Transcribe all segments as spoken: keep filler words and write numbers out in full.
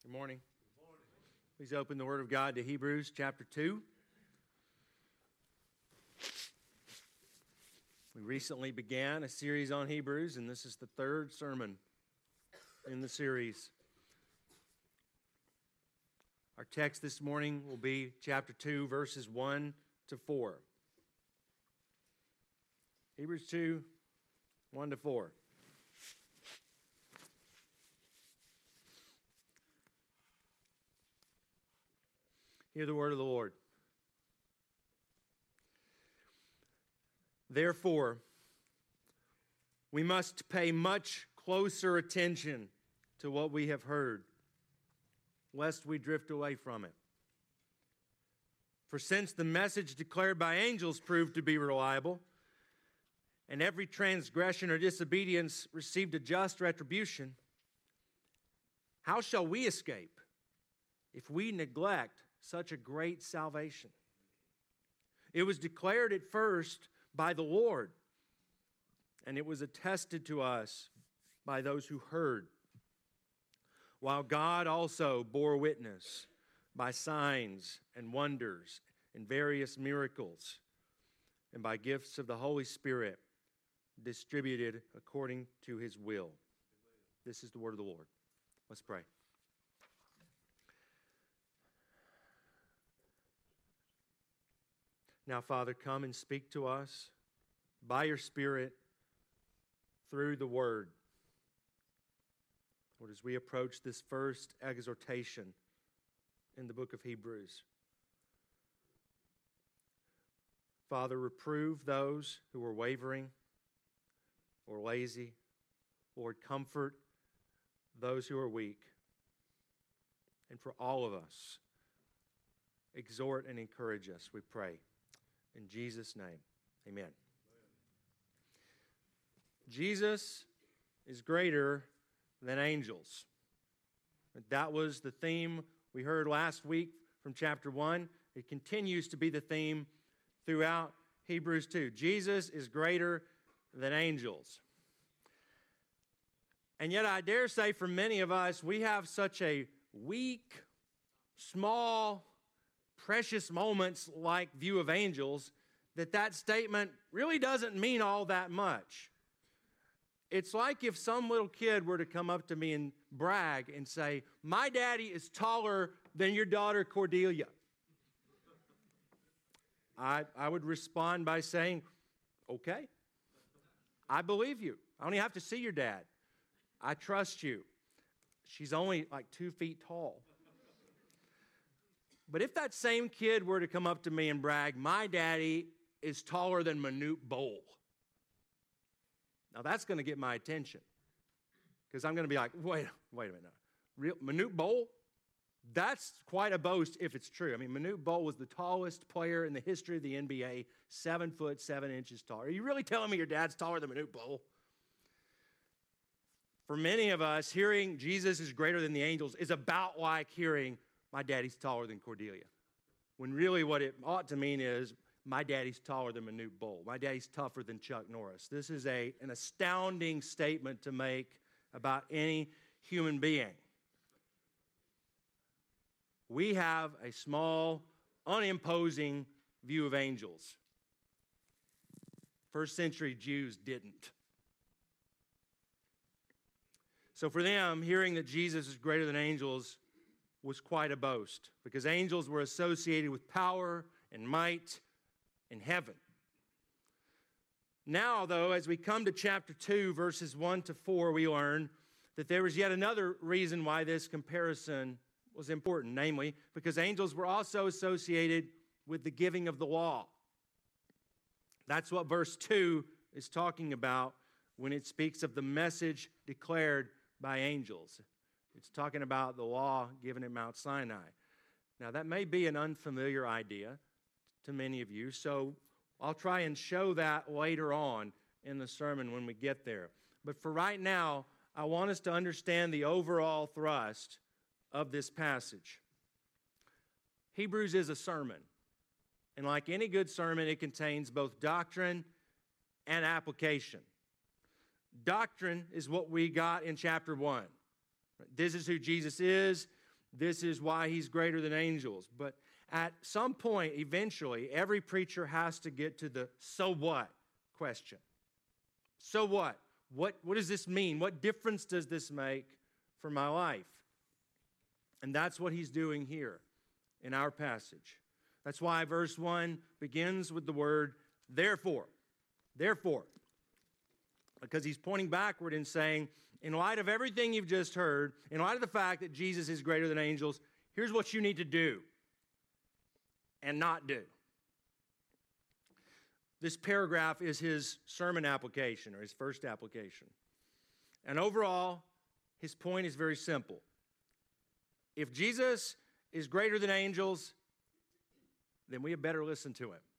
Good morning. Good morning. Please open the Word of God to Hebrews chapter two. We recently began a series on Hebrews, and this is the third sermon in the series. Our text this morning will be chapter two, verses one to four. Hebrews two, one to four. Hear the word of the Lord. Therefore, we must pay much closer attention to what we have heard, lest we drift away from it. For since the message declared by angels proved to be reliable, and every transgression or disobedience received a just retribution, how shall we escape if we neglect such a great salvation? It was declared at first by the Lord, and it was attested to us by those who heard, while God also bore witness by signs and wonders and various miracles, and by gifts of the Holy Spirit distributed according to his will. This is the word of the Lord. Let's pray. Now, Father, come and speak to us by your Spirit through the Word. Lord, as we approach this first exhortation in the book of Hebrews, Father, reprove those who are wavering or lazy. Lord, comfort those who are weak. And for all of us, exhort and encourage us, we pray. In Jesus' name, amen. Amen. Jesus is greater than angels. That was the theme we heard last week from chapter one. It continues to be the theme throughout Hebrews two. Jesus is greater than angels. And yet I dare say for many of us, we have such a weak, small, precious moments like view of angels, that that statement really doesn't mean all that much. It's like if some little kid were to come up to me and brag and say, my daddy is taller than your daughter Cordelia. I, I would respond by saying, okay, I believe you. I only have to see your dad. I trust you. She's only like two feet tall. But if that same kid were to come up to me and brag, my daddy is taller than Manute Bol. Now that's going to get my attention. Because I'm going to be like, wait, wait a minute. Real, Manute Bol? That's quite a boast if it's true. I mean, Manute Bol was the tallest player in the history of the N B A, seven foot, seven inches tall. Are you really telling me your dad's taller than Manute Bol? For many of us, hearing Jesus is greater than the angels is about like hearing my daddy's taller than Cordelia. When really what it ought to mean is, my daddy's taller than Manute Bol. My daddy's tougher than Chuck Norris. This is a, an astounding statement to make about any human being. We have a small, unimposing view of angels. First century Jews didn't. So for them, hearing that Jesus is greater than angels was quite a boast, because angels were associated with power and might in heaven. Now, though, as we come to chapter two, verses one to four, we learn that there was yet another reason why this comparison was important, namely, because angels were also associated with the giving of the law. That's what verse two is talking about when it speaks of the message declared by angels. It's talking about the law given at Mount Sinai. Now, that may be an unfamiliar idea to many of you, so I'll try and show that later on in the sermon when we get there. But for right now, I want us to understand the overall thrust of this passage. Hebrews is a sermon, and like any good sermon, it contains both doctrine and application. Doctrine is what we got in chapter one. This is who Jesus is. this is why he's greater than angels. But at some point, eventually, every preacher has to get to the so what question. So what? What, what does this mean? What difference does this make for my life? And that's what he's doing here in our passage. That's why verse one begins with the word therefore. Therefore. Because he's pointing backward and saying, in light of everything you've just heard, in light of the fact that Jesus is greater than angels, here's what you need to do and not do. This paragraph is his sermon application, or his first application. And overall, his point is very simple. If Jesus is greater than angels, then we had better listen to him.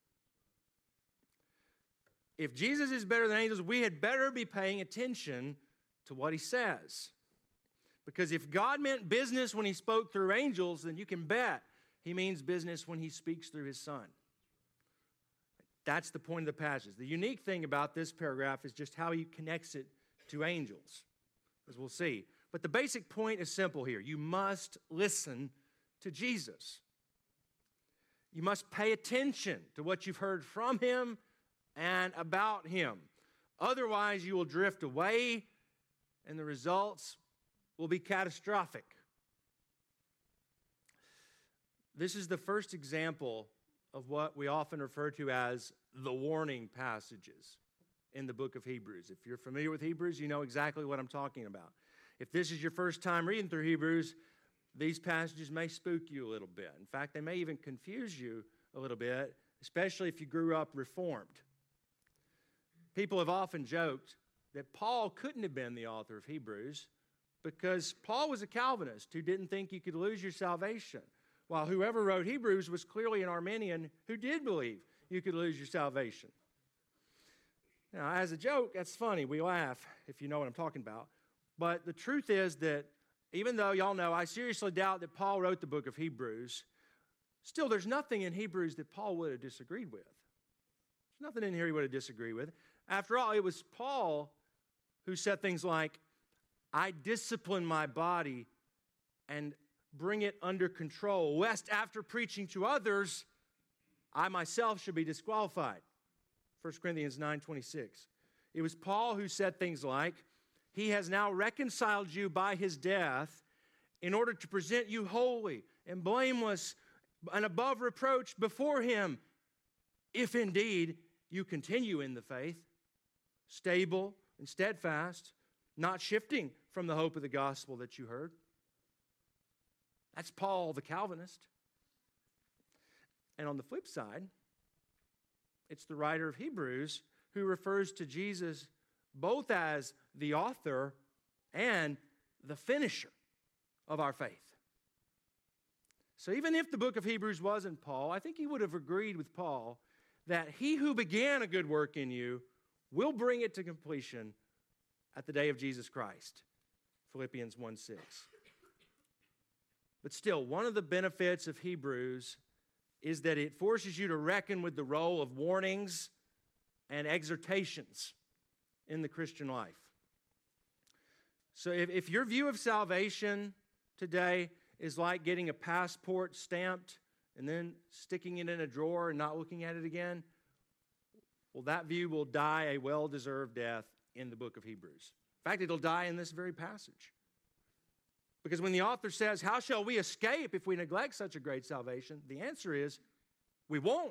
If Jesus is better than angels, we had better be paying attention to what he says. Because if God meant business when he spoke through angels, then you can bet he means business when he speaks through his Son. That's the point of the passage. The unique thing about this paragraph is just how he connects it to angels, as we'll see. But the basic point is simple here. You must listen to Jesus. You must pay attention to what you've heard from him and about him. Otherwise, you will drift away, and the results will be catastrophic. This is the first example of what we often refer to as the warning passages in the book of Hebrews. If you're familiar with Hebrews, you know exactly what I'm talking about. If this is your first time reading through Hebrews, these passages may spook you a little bit. In fact, they may even confuse you a little bit, especially if you grew up Reformed. People have often joked that Paul couldn't have been the author of Hebrews because Paul was a Calvinist who didn't think you could lose your salvation, while whoever wrote Hebrews was clearly an Arminian who did believe you could lose your salvation. Now, as a joke, that's funny. We laugh if you know what I'm talking about. But the truth is that even though y'all know I seriously doubt that Paul wrote the book of Hebrews, still there's nothing in Hebrews that Paul would have disagreed with. There's nothing in here he would have disagreed with. After all, it was Paul who said things like, I discipline my body and bring it under control, lest after preaching to others, I myself should be disqualified. First Corinthians nine twenty-six. It was Paul who said things like, he has now reconciled you by his death in order to present you holy and blameless and above reproach before him, if indeed you continue in the faith, stable and steadfast, not shifting from the hope of the gospel that you heard. That's Paul the Calvinist. And on the flip side, it's the writer of Hebrews who refers to Jesus both as the author and the finisher of our faith. So even if the book of Hebrews wasn't Paul, I think he would have agreed with Paul that he who began a good work in you will bring it to completion at the day of Jesus Christ. Philippians one six. But still, one of the benefits of Hebrews is that it forces you to reckon with the role of warnings and exhortations in the Christian life. So if, if your view of salvation today is like getting a passport stamped and then sticking it in a drawer and not looking at it again, well, that view will die a well-deserved death in the book of Hebrews. In fact, it'll die in this very passage. Because when the author says, how shall we escape if we neglect such a great salvation? The answer is, we won't.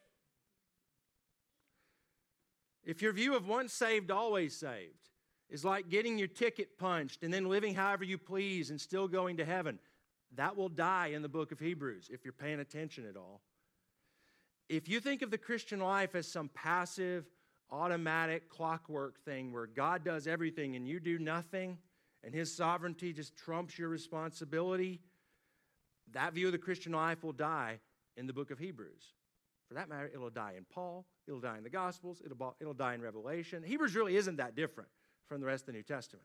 If your view of once saved, always saved is like getting your ticket punched and then living however you please and still going to heaven, that will die in the book of Hebrews if you're paying attention at all. If you think of the Christian life as some passive, automatic clockwork thing where God does everything and you do nothing and his sovereignty just trumps your responsibility, that view of the Christian life will die in the book of Hebrews. For that matter, it'll die in Paul, it'll die in the Gospels, it'll, it'll die in Revelation. Hebrews really isn't that different from the rest of the New Testament.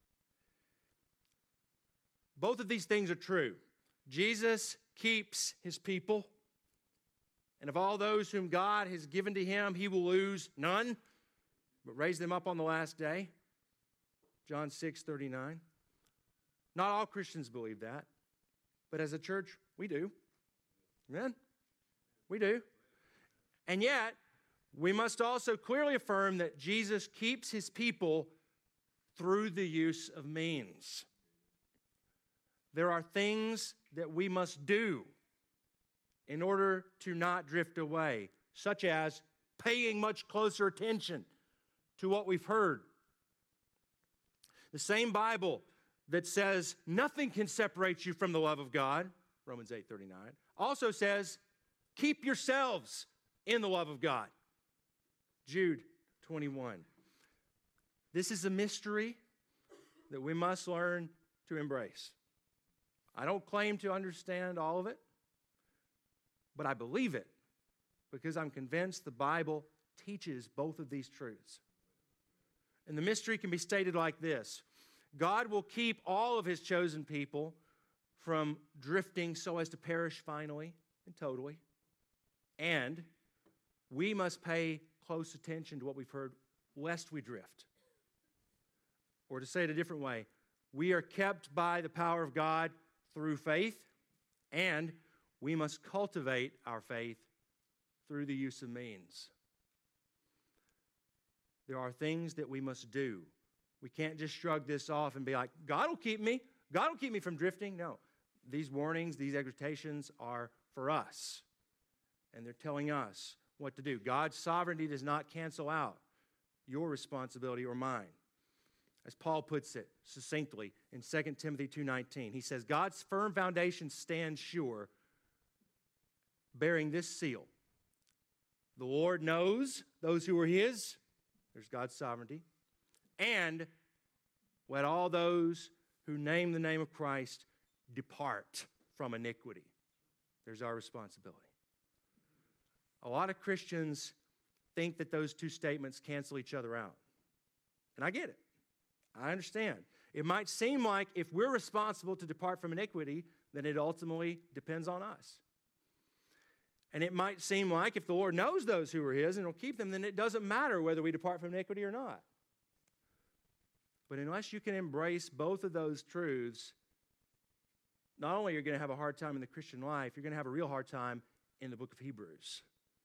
Both of these things are true. Jesus keeps his people, and of all those whom God has given to him, he will lose none, but raise them up on the last day. John six thirty-nine. Not all Christians believe that. But as a church, we do. Amen? We do. And yet, we must also clearly affirm that Jesus keeps his people through the use of means. There are things that we must do in order to not drift away, such as paying much closer attention to what we've heard. The same Bible that says nothing can separate you from the love of God, Romans eight thirty-nine, also says keep yourselves in the love of God, Jude twenty-one. This is a mystery that we must learn to embrace. I don't claim to understand all of it, but I believe it because I'm convinced the Bible teaches both of these truths. And the mystery can be stated like this: God will keep all of his chosen people from drifting so as to perish finally and totally. And we must pay close attention to what we've heard, lest we drift. Or to say it a different way, we are kept by the power of God through faith, and we must cultivate our faith through the use of means. There are things that we must do. We can't just shrug this off and be like, God will keep me. God will keep me from drifting. No. These warnings, these exhortations are for us. And they're telling us what to do. God's sovereignty does not cancel out your responsibility or mine. As Paul puts it succinctly in Second Timothy two nineteen, he says, God's firm foundation stands sure, bearing this seal. The Lord knows those who are his. There's God's sovereignty. And let all those who name the name of Christ depart from iniquity. There's our responsibility. A lot of Christians think that those two statements cancel each other out. And I get it. I understand. It might seem like if we're responsible to depart from iniquity, then it ultimately depends on us. And it might seem like if the Lord knows those who are his and will keep them, then it doesn't matter whether we depart from iniquity or not. But unless you can embrace both of those truths, not only are you going to have a hard time in the Christian life, you're going to have a real hard time in the book of Hebrews.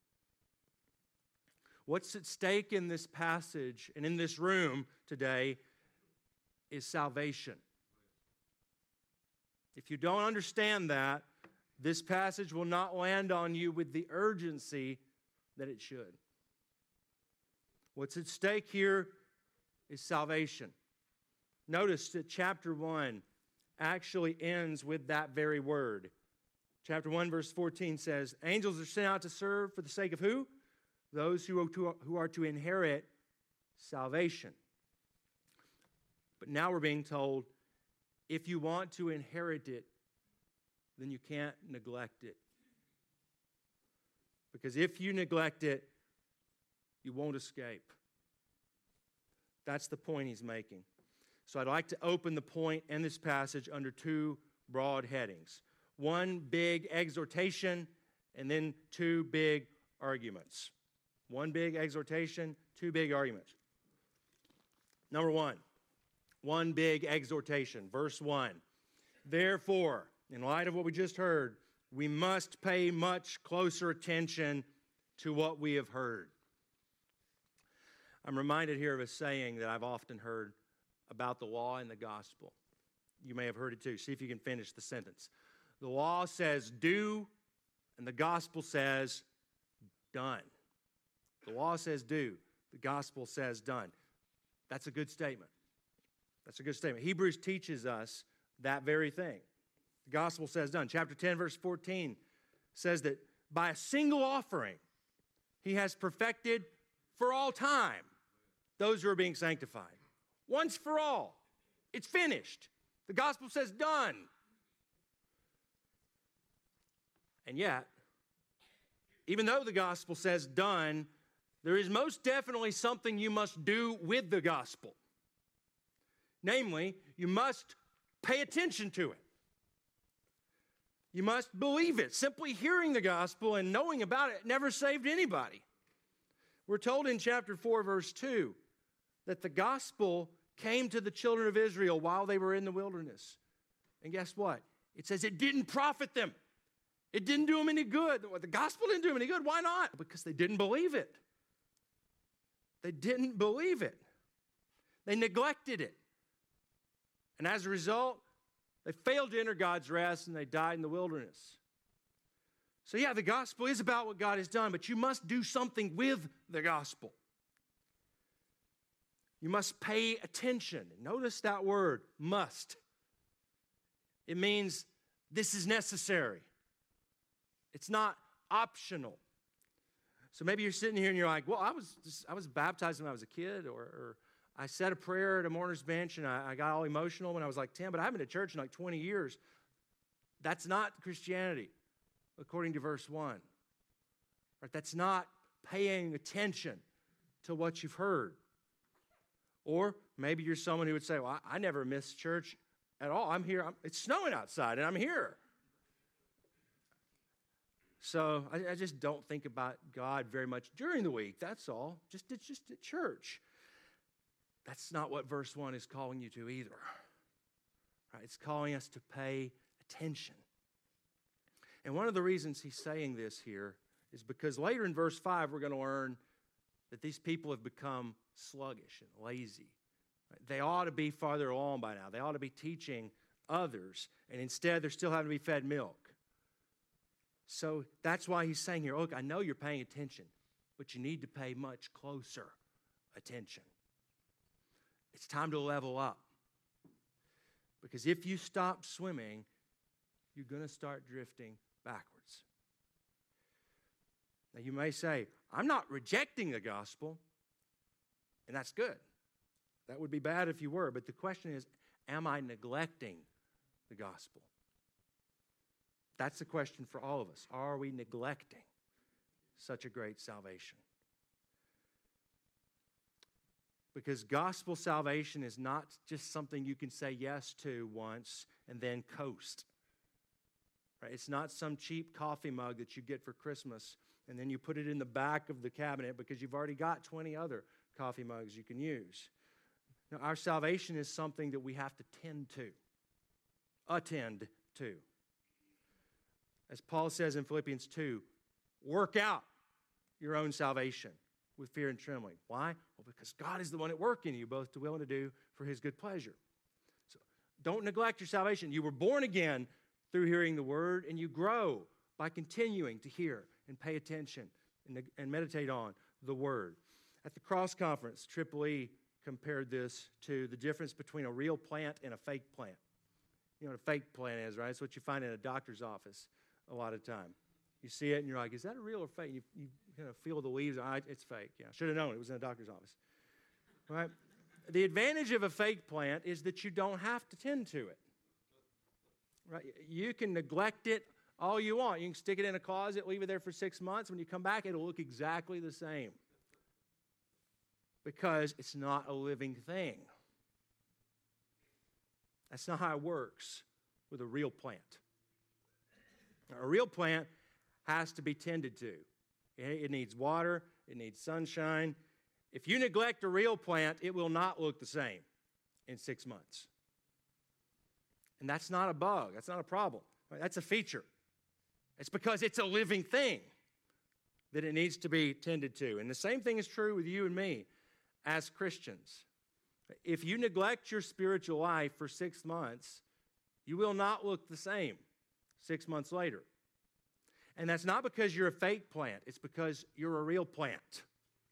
What's at stake in this passage and in this room today is salvation. If you don't understand that, this passage will not land on you with the urgency that it should. What's at stake here is salvation. Notice that chapter one actually ends with that very word. Chapter one, verse fourteen says, angels are sent out to serve for the sake of who? Those who are to, who are to inherit salvation. But now we're being told, if you want to inherit it, then you can't neglect it. Because if you neglect it, you won't escape. That's the point he's making. So I'd like to open the point and this passage under two broad headings. One big exhortation, and then two big arguments. One big exhortation, two big arguments. Number one, one big exhortation, verse one. Therefore, in light of what we just heard, we must pay much closer attention to what we have heard. I'm reminded here of a saying that I've often heard about the law and the gospel. You may have heard it too. See if you can finish the sentence. The law says do, and the gospel says done. The law says do, the gospel says done. That's a good statement. That's a good statement. Hebrews teaches us that very thing. The gospel says done. Chapter ten, verse fourteen says that by a single offering, he has perfected for all time those who are being sanctified. Once for all. It's finished. The gospel says done. And yet, even though the gospel says done, there is most definitely something you must do with the gospel. Namely, you must pay attention to it. You must believe it. Simply hearing the gospel and knowing about it never saved anybody. We're told in chapter four, verse two, that the gospel came to the children of Israel while they were in the wilderness. And guess what? It says it didn't profit them. It didn't do them any good. The gospel didn't do them any good. Why not? Because they didn't believe it. They didn't believe it. They neglected it. And as a result, they failed to enter God's rest and they died in the wilderness. So yeah, the gospel is about what God has done, but you must do something with the gospel. You must pay attention. Notice that word, must. It means this is necessary. It's not optional. So maybe you're sitting here and you're like, well, I was just, I was baptized when I was a kid, or, or I said a prayer at a mourner's bench and I, I got all emotional when I was like ten, but I haven't been to church in like twenty years. That's not Christianity, according to verse one. Right? That's not paying attention to what you've heard. Or maybe you're someone who would say, well, I, I never miss church at all. I'm here. I'm, it's snowing outside and I'm here. So I, I just don't think about God very much during the week. That's all. Just, it's just at church. That's not what verse one is calling you to either. Right? It's calling us to pay attention. And one of the reasons he's saying this here is because later in verse five, we're going to learn that these people have become sluggish and lazy. Right? They ought to be farther along by now. They ought to be teaching others. And instead, they're still having to be fed milk. So that's why he's saying here, look, I know you're paying attention, but you need to pay much closer attention. It's time to level up. Because if you stop swimming, you're going to start drifting backwards. Now you may say, I'm not rejecting the gospel, and that's good. That would be bad if you were, but the question is, am I neglecting the gospel? That's the question for all of us. Are we neglecting such a great salvation? Because gospel salvation is not just something you can say yes to once and then coast. Right? It's not some cheap coffee mug that you get for Christmas and then you put it in the back of the cabinet because you've already got twenty other coffee mugs you can use. Now, our salvation is something that we have to tend to, attend to. As Paul says in Philippians two, work out your own salvation with fear and trembling. Why? Well, because God is the one at work in you, both to will and to do for his good pleasure. So don't neglect your salvation. You were born again through hearing the word, and you grow by continuing to hear and pay attention and, and meditate on the word. At the Cross Conference, Triple E compared this to the difference between a real plant and a fake plant. You know what a fake plant is, right? It's what you find in a doctor's office a lot of time. You see it and you're like, is that a real or fake? You, you kind of feel the leaves. Oh, it's fake. Yeah, should have known it was in a doctor's office. Right? The advantage of a fake plant is that you don't have to tend to it. Right? You can neglect it all you want. You can stick it in a closet, leave it there for six months. When you come back, it'll look exactly the same. Because it's not a living thing. That's not how it works with a real plant. A real plant has to be tended to. It needs water. It needs sunshine. If you neglect a real plant, it will not look the same in six months. And that's not a bug. That's not a problem. That's a feature. It's because it's a living thing that it needs to be tended to. And the same thing is true with you and me as Christians. If you neglect your spiritual life for six months, you will not look the same six months later. And that's not because you're a fake plant. It's because you're a real plant.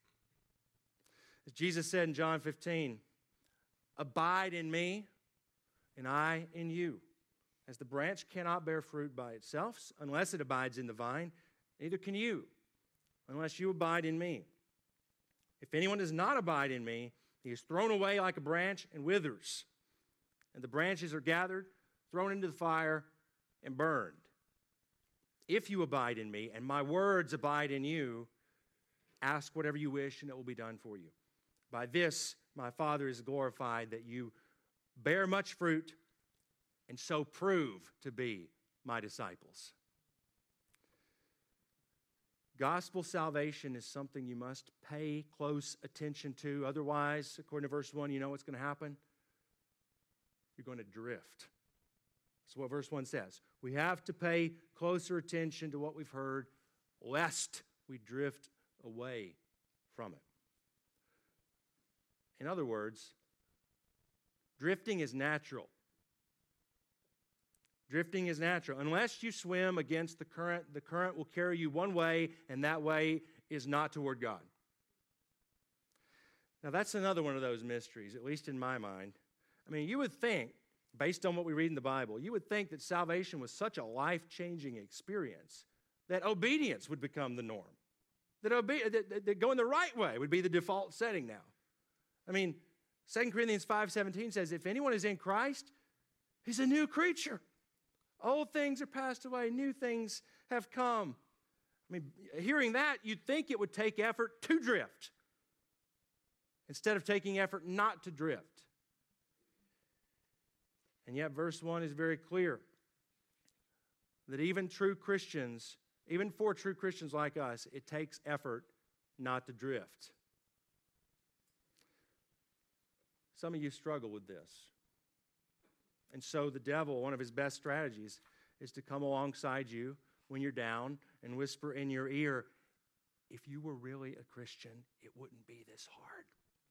As Jesus said in John fifteen, abide in me and I in you. As the branch cannot bear fruit by itself unless it abides in the vine, neither can you unless you abide in me. If anyone does not abide in me, he is thrown away like a branch and withers. And the branches are gathered, thrown into the fire, and burned. If you abide in me, and my words abide in you, ask whatever you wish, and it will be done for you. By this, my Father is glorified, that you bear much fruit, and so prove to be my disciples. Gospel salvation is something you must pay close attention to. Otherwise, according to verse one, you know what's going to happen? You're going to drift. That's what verse one says. We have to pay closer attention to what we've heard, lest we drift away from it. In other words, drifting is natural. Drifting is natural. Unless you swim against the current, the current will carry you one way, and that way is not toward God. Now, that's another one of those mysteries, at least in my mind. I mean, you would think, based on what we read in the Bible, you would think that salvation was such a life-changing experience that obedience would become the norm. That, obe- that, that going the right way would be the default setting now. I mean, Second Corinthians five seventeen says, if anyone is in Christ, he's a new creature. Old things are passed away, new things have come. I mean, hearing that, you'd think it would take effort to drift instead of taking effort not to drift. And yet, verse one is very clear that even true Christians, even for true Christians like us, it takes effort not to drift. Some of you struggle with this. And so the devil, one of his best strategies, is to come alongside you when you're down and whisper in your ear, if you were really a Christian, it wouldn't be this hard.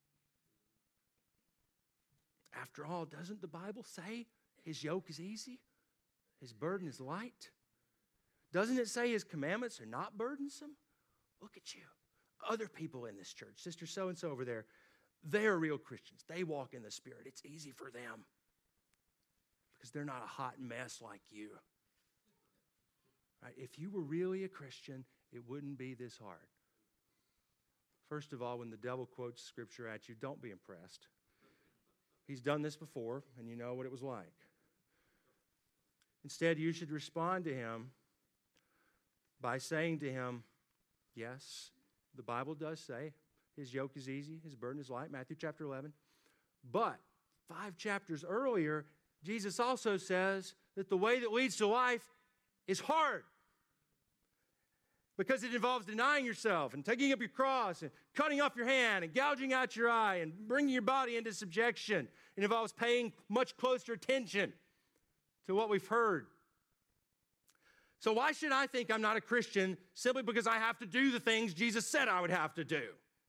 After all, doesn't the Bible say his yoke is easy? His burden is light? Doesn't it say his commandments are not burdensome? Look at you. Other people in this church, Sister so-and-so over there, they're real Christians. They walk in the Spirit. It's easy for them because they're not a hot mess like you. Right? If you were really a Christian, it wouldn't be this hard. First of all, when the devil quotes Scripture at you, don't be impressed. He's done this before, and you know what it was like. Instead, you should respond to him by saying to him, yes, the Bible does say his yoke is easy, his burden is light, Matthew chapter eleven. But five chapters earlier, Jesus also says that the way that leads to life is hard because it involves denying yourself and taking up your cross and cutting off your hand and gouging out your eye and bringing your body into subjection. It involves paying much closer attention to what we've heard. So why should I think I'm not a Christian simply because I have to do the things Jesus said I would have to do?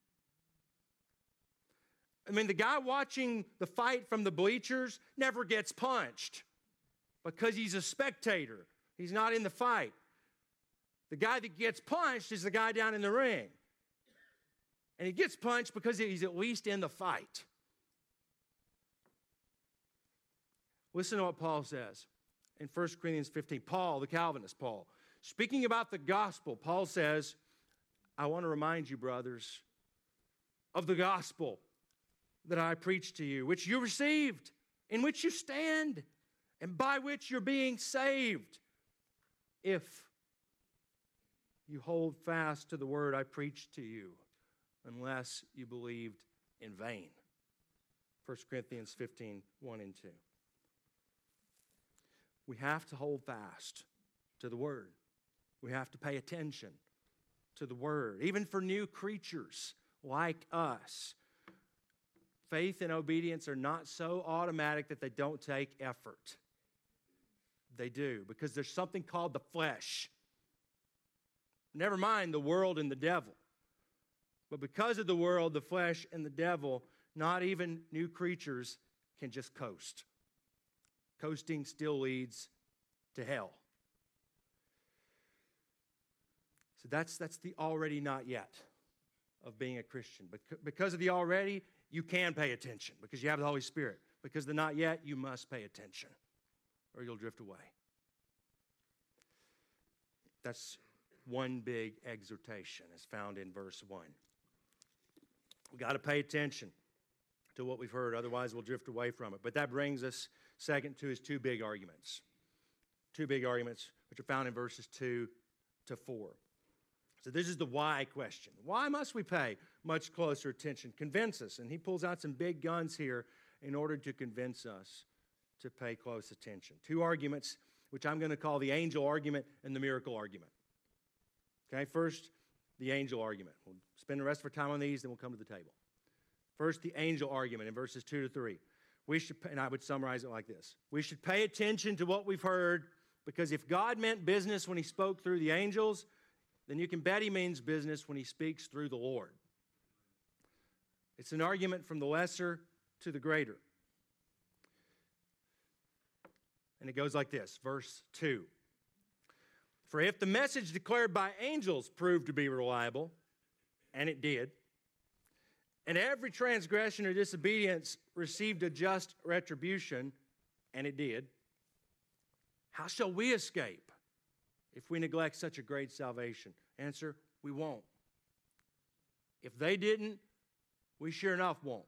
I mean, the guy watching the fight from the bleachers never gets punched because he's a spectator. He's not in the fight. The guy that gets punched is the guy down in the ring. And he gets punched because he's at least in the fight. Listen to what Paul says in First Corinthians fifteen. Paul, the Calvinist Paul, speaking about the gospel, Paul says, I want to remind you, brothers, of the gospel that I preached to you, which you received, in which you stand, and by which you're being saved, if you hold fast to the word I preached to you, unless you believed in vain. First Corinthians fifteen, one and two. We have to hold fast to the word. We have to pay attention to the word, even for new creatures like us. Faith and obedience are not so automatic that they don't take effort. They do, because there's something called the flesh. Never mind the world and the devil. But because of the world, the flesh, and the devil, not even new creatures can just coast. Coasting still leads to hell. So that's, that's the already not yet of being a Christian. Because of the already, you can pay attention because you have the Holy Spirit. Because of the not yet, you must pay attention or you'll drift away. That's one big exhortation as found in verse one. We've got to pay attention to what we've heard, otherwise we'll drift away from it. But that brings us second to his two big arguments. Two big arguments which are found in verses two to four. So this is the why question. Why must we pay much closer attention? Convince us. And he pulls out some big guns here in order to convince us to pay close attention. Two arguments, which I'm going to call the angel argument and the miracle argument. Okay, first, the angel argument. We'll spend the rest of our time on these, then we'll come to the table. First, the angel argument in verses two to three. We should, and I would summarize it like this. We should pay attention to what we've heard, because if God meant business when he spoke through the angels, then you can bet he means business when he speaks through the Lord. It's an argument from the lesser to the greater. And it goes like this, verse two. For if the message declared by angels proved to be reliable, and it did, and every transgression or disobedience received a just retribution, and it did, how shall we escape if we neglect such a great salvation? Answer, we won't. If they didn't, we sure enough won't.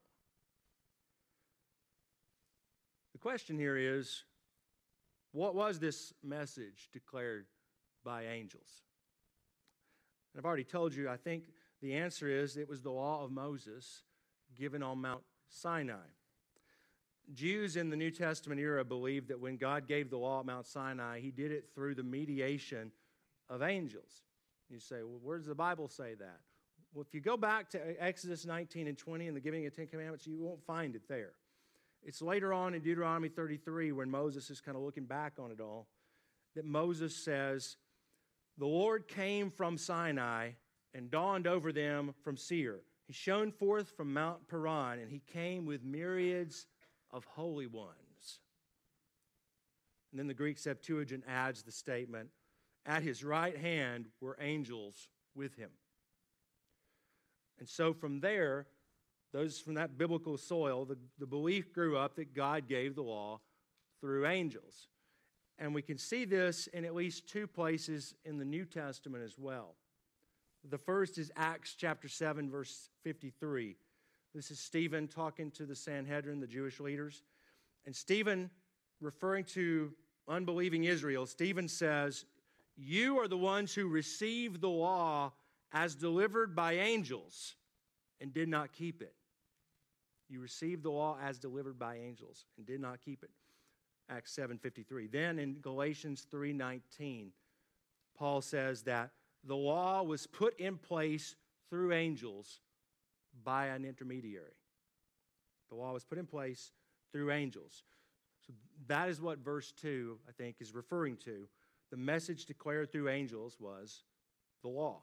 The question here is, what was this message declared by angels? And I've already told you, I think the answer is it was the law of Moses given on Mount Sinai. Jews in the New Testament era believed that when God gave the law at Mount Sinai, he did it through the mediation of angels. You say, well, where does the Bible say that? Well, if you go back to Exodus nineteen and twenty and the giving of the Ten Commandments, you won't find it there. It's later on in Deuteronomy thirty-three, when Moses is kind of looking back on it all, that Moses says, the Lord came from Sinai and dawned over them from Seir. He shone forth from Mount Paran, and he came with myriads of holy ones. And then the Greek Septuagint adds the statement, at his right hand were angels with him. And so from there, those from that biblical soil, the, the belief grew up that God gave the law through angels. And we can see this in at least two places in the New Testament as well. The first is Acts chapter seven, verse fifty-three. This is Stephen talking to the Sanhedrin, the Jewish leaders. And Stephen, referring to unbelieving Israel, Stephen says, you are the ones who received the law as delivered by angels and did not keep it. You received the law as delivered by angels and did not keep it. Acts seven fifty-three. Then in Galatians three nineteen, Paul says that the law was put in place through angels by an intermediary. The law was put in place through angels. So that is what verse two, I think, is referring to. The message declared through angels was the law.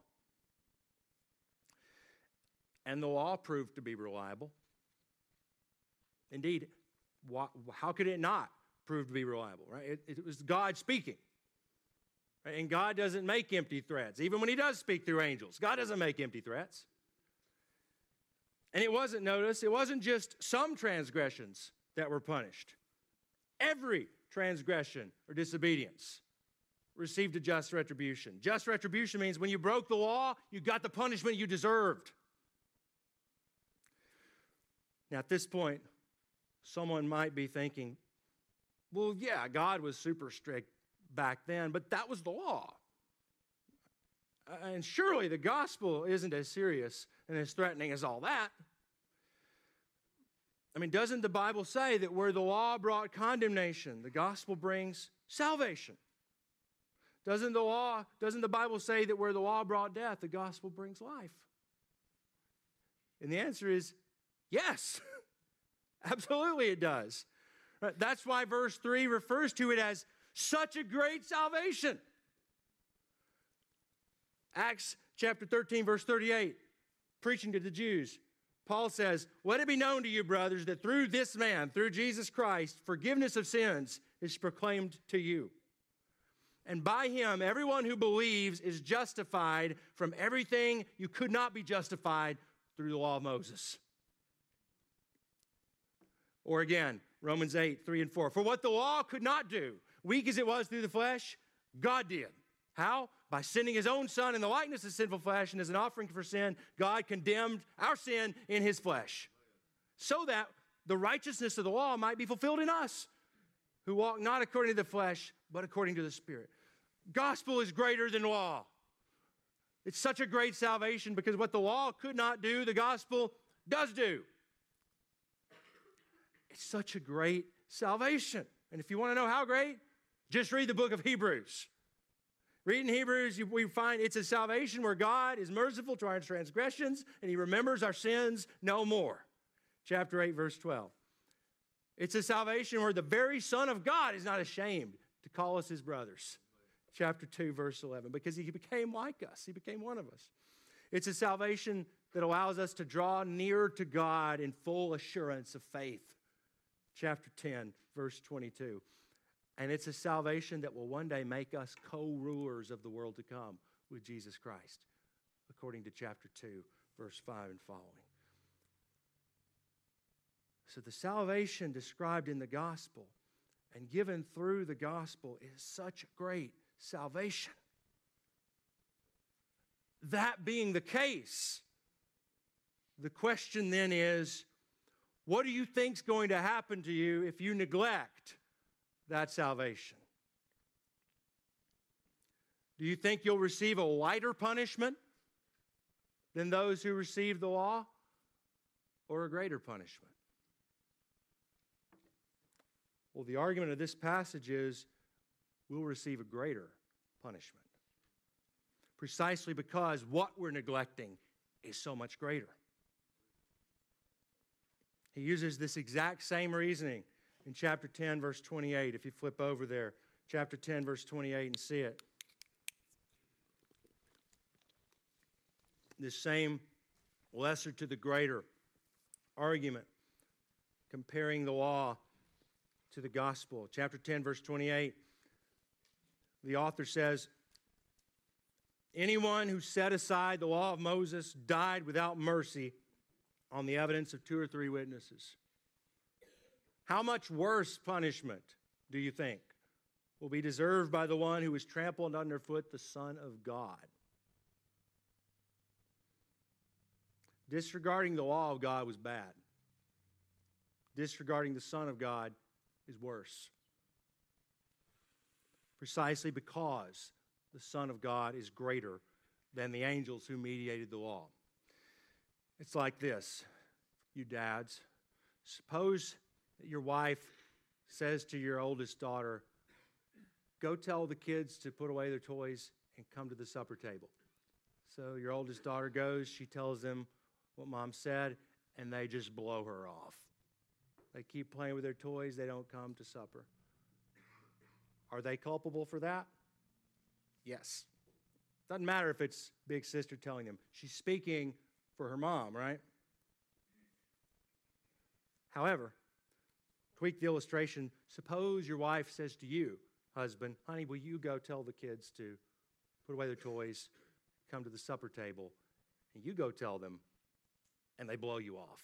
And the law proved to be reliable. Indeed, how could it not prove to be reliable, right? It, it was God speaking. Right? And God doesn't make empty threats. Even when he does speak through angels, God doesn't make empty threats. And it wasn't, notice, it wasn't just some transgressions that were punished. Every transgression or disobedience received a just retribution. Just retribution means when you broke the law, you got the punishment you deserved. Now, at this point, someone might be thinking, well, yeah, God was super strict back then, but that was the law. And surely the gospel isn't as serious and as threatening as all that. I mean, doesn't the Bible say that where the law brought condemnation, the gospel brings salvation? Doesn't the law, doesn't the Bible say that where the law brought death, the gospel brings life? And the answer is yes. Absolutely it does. That's why verse three refers to it as such a great salvation. Acts chapter thirteen, verse thirty-eight, preaching to the Jews, Paul says, let it be known to you, brothers, that through this man, through Jesus Christ, forgiveness of sins is proclaimed to you. And by him, everyone who believes is justified from everything you could not be justified through the law of Moses. Or again, Romans eight, three and four. For what the law could not do, weak as it was through the flesh, God did. How? By sending his own Son in the likeness of sinful flesh, and as an offering for sin, God condemned our sin in his flesh, so that the righteousness of the law might be fulfilled in us, who walk not according to the flesh, but according to the Spirit. Gospel is greater than law. It's such a great salvation because what the law could not do, the gospel does do. It's such a great salvation. And if you want to know how great, just read the book of Hebrews. Read in Hebrews, we find it's a salvation where God is merciful to our transgressions and he remembers our sins no more. Chapter eight, verse twelve. It's a salvation where the very Son of God is not ashamed to call us his brothers. Chapter two, verse eleven, because he became like us. He became one of us. It's a salvation that allows us to draw near to God in full assurance of faith. Chapter ten, verse twenty-two. And it's a salvation that will one day make us co-rulers of the world to come with Jesus Christ, according to chapter two, verse five and following. So the salvation described in the gospel and given through the gospel is such great salvation. That being the case, the question then is, what do you think is going to happen to you if you neglect that salvation? Do you think you'll receive a lighter punishment than those who receive the law, or a greater punishment? Well, the argument of this passage is we'll receive a greater punishment, precisely because what we're neglecting is so much greater. He uses this exact same reasoning in chapter ten, verse twenty-eight. If you flip over there, chapter ten, verse twenty-eight, and see it. This same lesser to the greater argument, comparing the law to the gospel. Chapter ten, verse twenty-eight, the author says, anyone who set aside the law of Moses died without mercy on the evidence of two or three witnesses. How much worse punishment, do you think, will be deserved by the one who has trampled underfoot the Son of God? Disregarding the law of God was bad. Disregarding the Son of God is worse. Precisely because the Son of God is greater than the angels who mediated the law. It's like this, you dads. Suppose that your wife says to your oldest daughter, go tell the kids to put away their toys and come to the supper table. So your oldest daughter goes, she tells them what mom said, and they just blow her off. They keep playing with their toys, they don't come to supper. Are they culpable for that? Yes. Doesn't matter if it's big sister telling them. She's speaking for her mom, right? However, tweak the illustration. Suppose your wife says to you, husband, honey, will you go tell the kids to put away their toys, come to the supper table, and you go tell them, and they blow you off.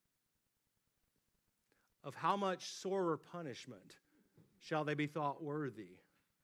Of how much sorer punishment shall they be thought worthy?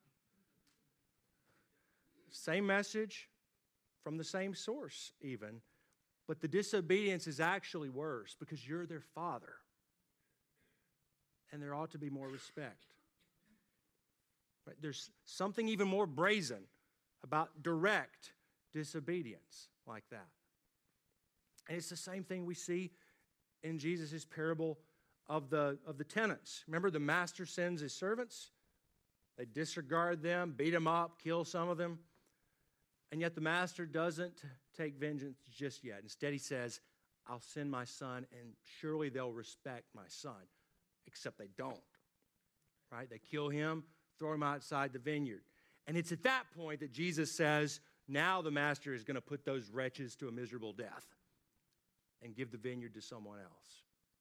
Same message from the same source even, but the disobedience is actually worse because you're their father. And there ought to be more respect. Right? There's something even more brazen about direct disobedience like that. And it's the same thing we see in Jesus' parable of the, of the tenants. Remember, the master sends his servants. They disregard them, beat them up, kill some of them. And yet the master doesn't take vengeance just yet. Instead, he says, I'll send my son, and surely they'll respect my son. Except they don't. Right? They kill him, throw him outside the vineyard. And it's at that point that Jesus says, now the master is going to put those wretches to a miserable death and give the vineyard to someone else.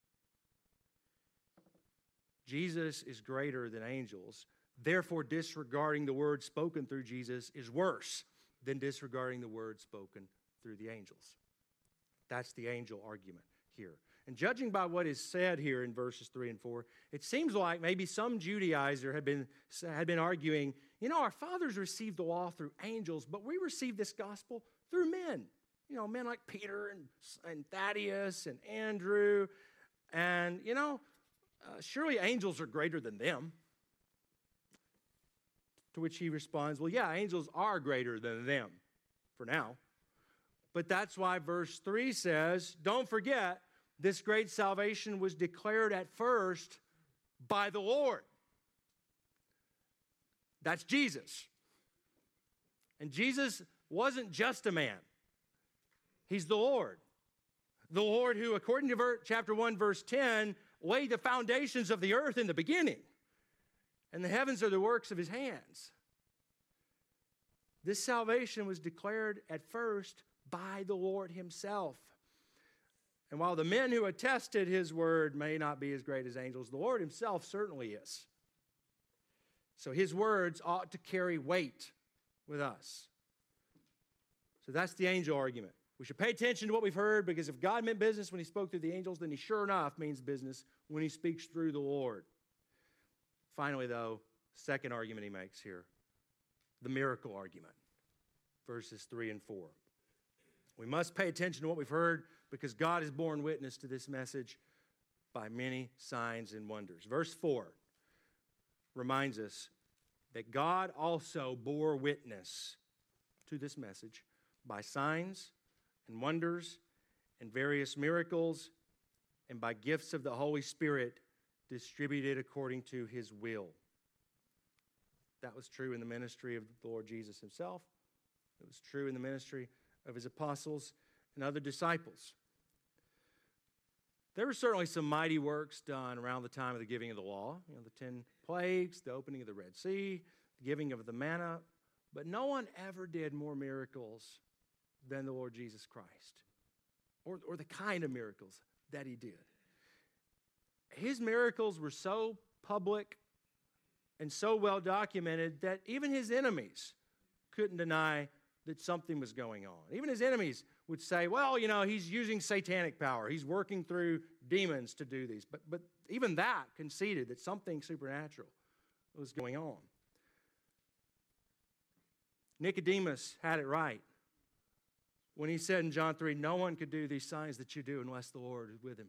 Jesus is greater than angels. Therefore, disregarding the word spoken through Jesus is worse than disregarding the word spoken through the angels. That's the angel argument here. And judging by what is said here in verses three and four, it seems like maybe some Judaizer had been, had been arguing, you know, our fathers received the law through angels, but we received this gospel through men. You know, men like Peter and, and Thaddeus and Andrew. And, you know, uh, surely angels are greater than them. To which he responds, well, yeah, angels are greater than them for now. But that's why verse three says, don't forget, this great salvation was declared at first by the Lord. That's Jesus. And Jesus wasn't just a man. He's the Lord. The Lord who, according to chapter one, verse ten, laid the foundations of the earth in the beginning, and the heavens are the works of his hands. This salvation was declared at first by the Lord himself. And while the men who attested his word may not be as great as angels, the Lord himself certainly is. So his words ought to carry weight with us. So that's the angel argument. We should pay attention to what we've heard, because if God meant business when he spoke through the angels, then he sure enough means business when he speaks through the Lord. Finally, though, second argument he makes here, the miracle argument, verses three and four. We must pay attention to what we've heard, because God has borne witness to this message by many signs and wonders. Verse four reminds us that God also bore witness to this message by signs and wonders and various miracles and by gifts of the Holy Spirit distributed according to his will. That was true in the ministry of the Lord Jesus himself. It was true in the ministry of his apostles and other disciples. There were certainly some mighty works done around the time of the giving of the law. You know, the ten plagues, the opening of the Red Sea, the giving of the manna. But no one ever did more miracles than the Lord Jesus Christ, or, or the kind of miracles that he did. His miracles were so public and so well documented that even his enemies couldn't deny that something was going on. Even his enemies would say, well, you know, he's using satanic power. He's working through demons to do these. But, but even that conceded that something supernatural was going on. Nicodemus had it right when he said in John three, no one could do these signs that you do unless the Lord is with him.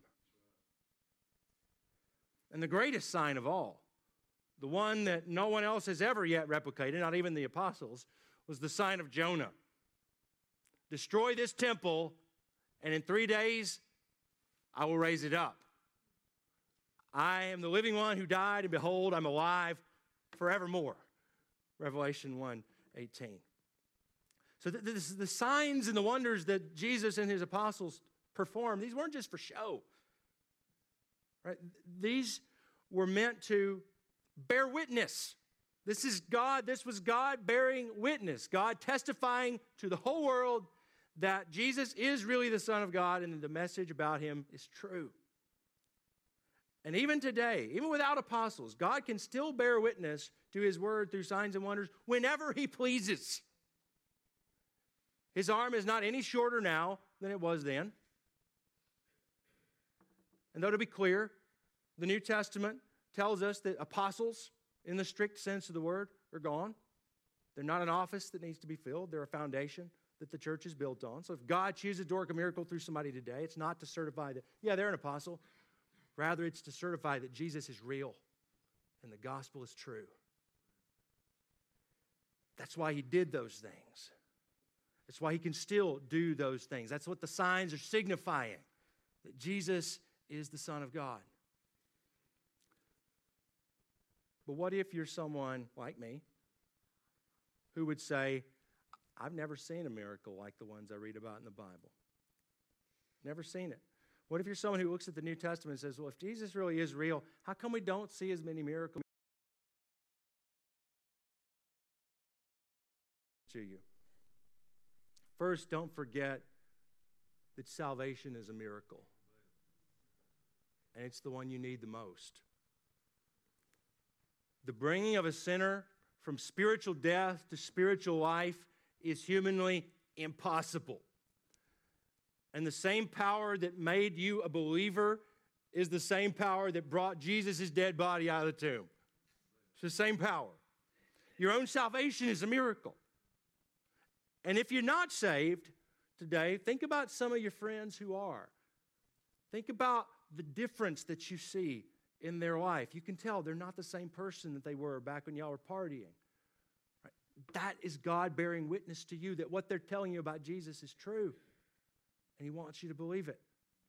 And the greatest sign of all, the one that no one else has ever yet replicated, not even the apostles, was the sign of Jonah. Destroy this temple, and in three days, I will raise it up. I am the living one who died, and behold, I'm alive forevermore. Revelation one eighteen. So th- this, the signs and the wonders that Jesus and his apostles performed, these weren't just for show. Right? These were meant to bear witness. This is God, this was God bearing witness, God testifying to the whole world that Jesus is really the Son of God and that the message about him is true. And even today, even without apostles, God can still bear witness to his word through signs and wonders whenever he pleases. His arm is not any shorter now than it was then. And though to be clear, the New Testament tells us that apostles, in the strict sense of the word, are gone. They're not an office that needs to be filled. They're a foundation that the church is built on. So if God chooses to work a miracle through somebody today, it's not to certify that, yeah, they're an apostle. Rather, it's to certify that Jesus is real and the gospel is true. That's why he did those things. That's why he can still do those things. That's what the signs are signifying, that Jesus is the Son of God. But what if you're someone like me who would say, I've never seen a miracle like the ones I read about in the Bible. Never seen it. What if you're someone who looks at the New Testament and says, well, if Jesus really is real, how come we don't see as many miracles to you? First, don't forget that salvation is a miracle. And it's the one you need the most. The bringing of a sinner from spiritual death to spiritual life is humanly impossible. And the same power that made you a believer is the same power that brought Jesus' dead body out of the tomb. It's the same power. Your own salvation is a miracle. And if you're not saved today, think about some of your friends who are. Think about the difference that you see in their life. You can tell they're not the same person that they were back when y'all were partying. Right? That is God bearing witness to you that what they're telling you about Jesus is true. And he wants you to believe it.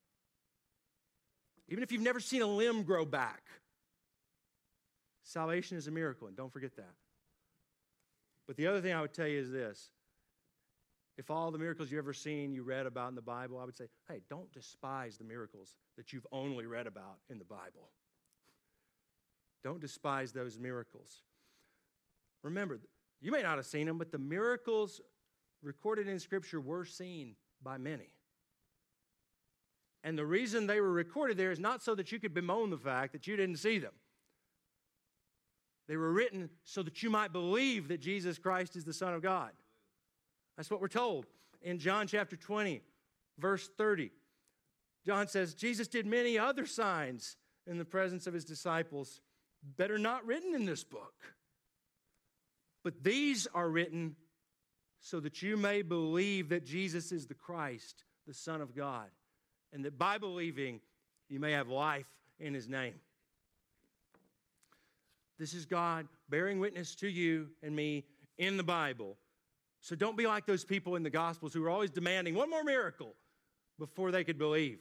Even if you've never seen a limb grow back, salvation is a miracle, and don't forget that. But the other thing I would tell you is this. If all the miracles you've ever seen, you read about in the Bible, I would say, hey, don't despise the miracles that you've only read about in the Bible. Don't despise those miracles. Remember, you may not have seen them, but the miracles recorded in Scripture were seen by many. And the reason they were recorded there is not so that you could bemoan the fact that you didn't see them. They were written so that you might believe that Jesus Christ is the Son of God. That's what we're told in John chapter twenty, verse thirty. John says, Jesus did many other signs in the presence of his disciples that are not written in this book. But these are written so that you may believe that Jesus is the Christ, the Son of God, and that by believing you may have life in his name. This is God bearing witness to you and me in the Bible. So don't be like those people in the Gospels who are always demanding one more miracle before they could believe.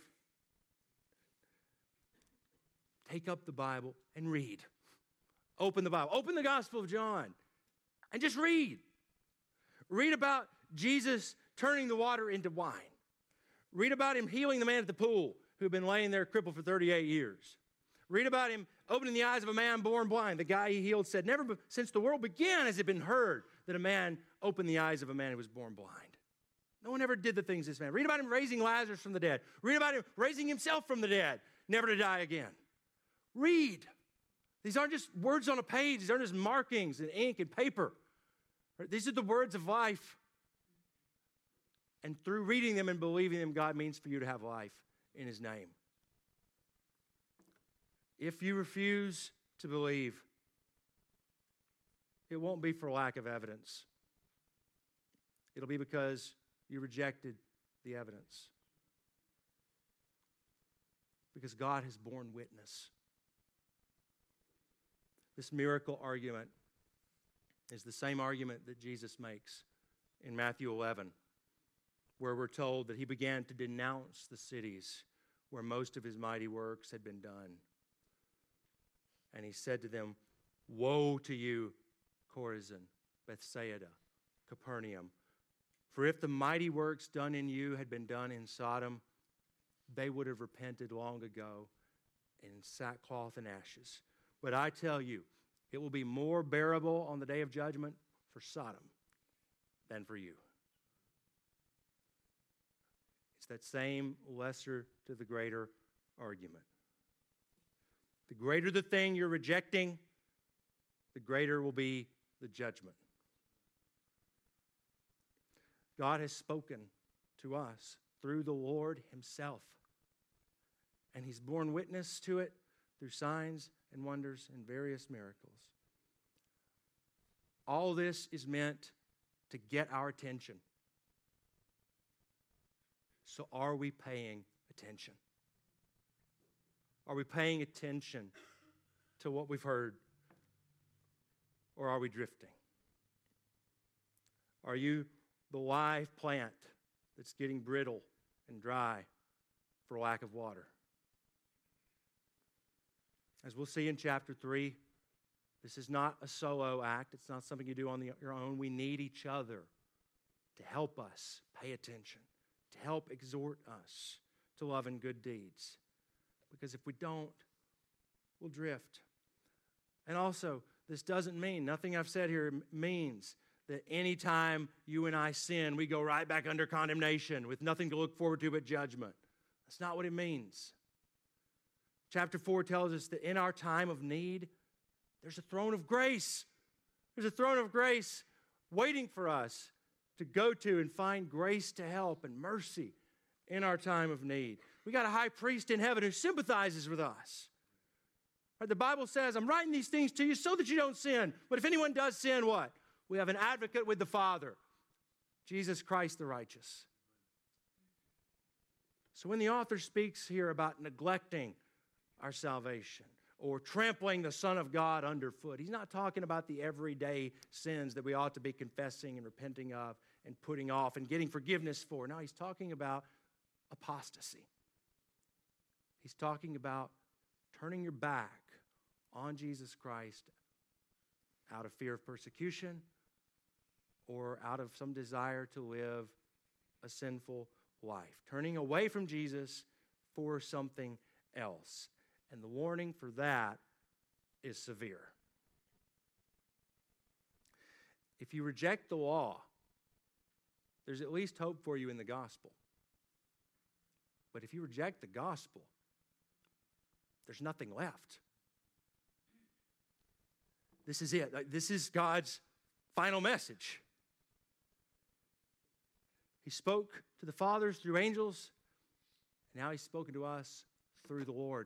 Take up the Bible and read. Open the Bible. Open the Gospel of John and just read. Read about Jesus turning the water into wine. Read about him healing the man at the pool who had been laying there crippled for thirty-eight years. Read about him opening the eyes of a man born blind. The guy he healed said, never be- since the world began has it been heard that a man opened the eyes of a man who was born blind. No one ever did the things this man. Read about him raising Lazarus from the dead. Read about him raising himself from the dead, never to die again. Read. These aren't just words on a page. These aren't just markings and ink and paper. These are the words of life. And through reading them and believing them, God means for you to have life in his name. If you refuse to believe, it won't be for lack of evidence. It'll be because you rejected the evidence. Because God has borne witness. This miracle argument is the same argument that Jesus makes in Matthew eleven, where we're told that he began to denounce the cities where most of his mighty works had been done. And he said to them, woe to you, Chorazin, Bethsaida, Capernaum. For if the mighty works done in you had been done in Sodom, they would have repented long ago in sackcloth and ashes. But I tell you, it will be more bearable on the day of judgment for Sodom than for you. It's that same lesser to the greater argument. The greater the thing you're rejecting, the greater will be the judgment. God has spoken to us through the Lord himself. And he's borne witness to it through signs and wonders and various miracles. All this is meant to get our attention. So are we paying attention? Are we paying attention to what we've heard? Or are we drifting? Are you the live plant that's getting brittle and dry for lack of water? As we'll see in chapter three, this is not a solo act. It's not something you do on the, your own. We need each other to help us pay attention, to help exhort us to love and good deeds. Because if we don't, we'll drift. And also, this doesn't mean, nothing I've said here means that anytime you and I sin, we go right back under condemnation with nothing to look forward to but judgment. That's not what it means. Chapter four tells us that in our time of need, there's a throne of grace. There's a throne of grace waiting for us to go to and find grace to help and mercy in our time of need. We got a high priest in heaven who sympathizes with us. Right, the Bible says, I'm writing these things to you so that you don't sin. But if anyone does sin, what? We have an advocate with the Father, Jesus Christ the righteous. So when the author speaks here about neglecting our salvation or trampling the Son of God underfoot, he's not talking about the everyday sins that we ought to be confessing and repenting of and putting off and getting forgiveness for. No, he's talking about apostasy. He's talking about turning your back on Jesus Christ out of fear of persecution or out of some desire to live a sinful life, turning away from Jesus for something else. And the warning for that is severe. If you reject the law, there's at least hope for you in the gospel. But if you reject the gospel, there's nothing left. This is it. This is God's final message. He spoke to the fathers through angels, and now he's spoken to us through the Lord.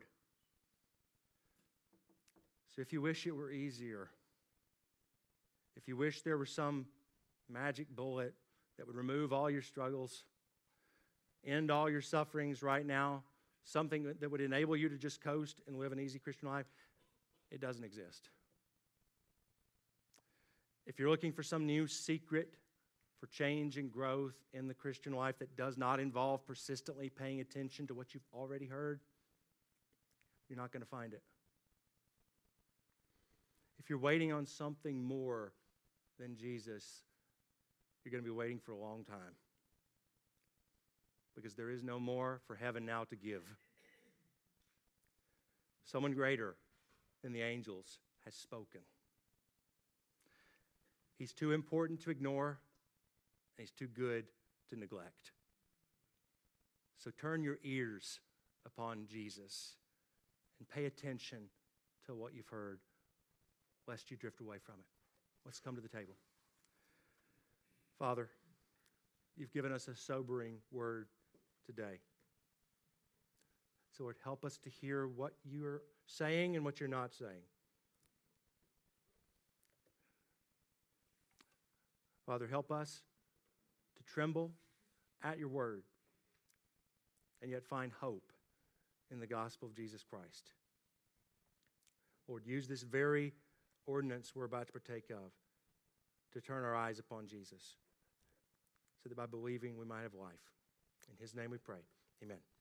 So if you wish it were easier, if you wish there were some magic bullet that would remove all your struggles, end all your sufferings right now, something that would enable you to just coast and live an easy Christian life, it doesn't exist. If you're looking for some new secret for change and growth in the Christian life that does not involve persistently paying attention to what you've already heard, you're not going to find it. If you're waiting on something more than Jesus, you're going to be waiting for a long time. Because there is no more for heaven now to give. Someone greater than the angels has spoken. He's too important to ignore, and he's too good to neglect. So turn your ears upon Jesus and pay attention to what you've heard, lest you drift away from it. Let's come to the table. Father, you've given us a sobering word today. So Lord, help us to hear what you're saying and what you're not saying. Father, help us to tremble at your word and yet find hope in the gospel of Jesus Christ. Lord, use this very ordinance we're about to partake of to turn our eyes upon Jesus so that by believing we might have life. In his name we pray. Amen.